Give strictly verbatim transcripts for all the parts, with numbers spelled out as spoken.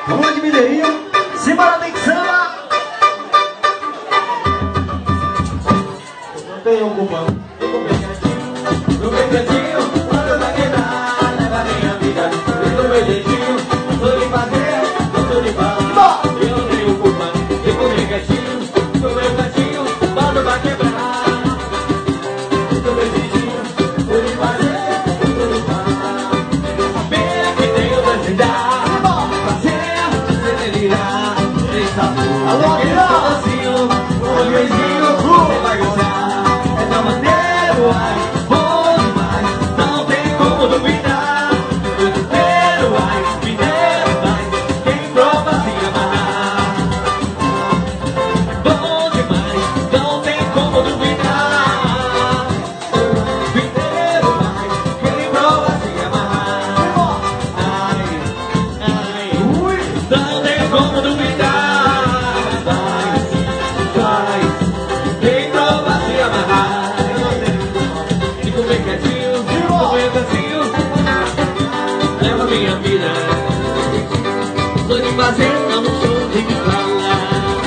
Rua de Mineirinho, simbora, tem que samba. Não tem um cupom. No meu cantinho, quando vai quebrar, leva minha vida. E no meu jeitinho, sou de fazer, não sou de falar. Eu não tenho culpa, fico bem quietinho. No meu cantinho, quando vai quebrar. No meu jeitinho, sou de fazer, não sou de falar. Pena que tenho dois de dar, fazer, sem delirar, sem sabor. Alô, eu sou docinho, o beijinho, você vai gostar. É da maneira, ai. Leva minha vida, sou de fazer, não sou de falar.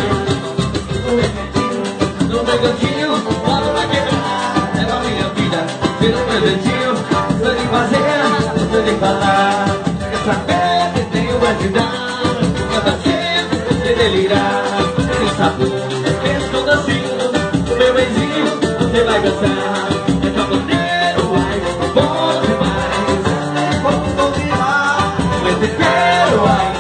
No meu cantinho, bola pra quebrar. Leva minha vida, vira o meu dentinho. Sou de fazer, não sou de falar. Quer saber que tenho mais de dar? Nunca tá sempre sem delirar, sem sabor. Estou docinho, o meu beijinho, você vai gostar. É pra poder, uai, bom demais. Te quero, ai.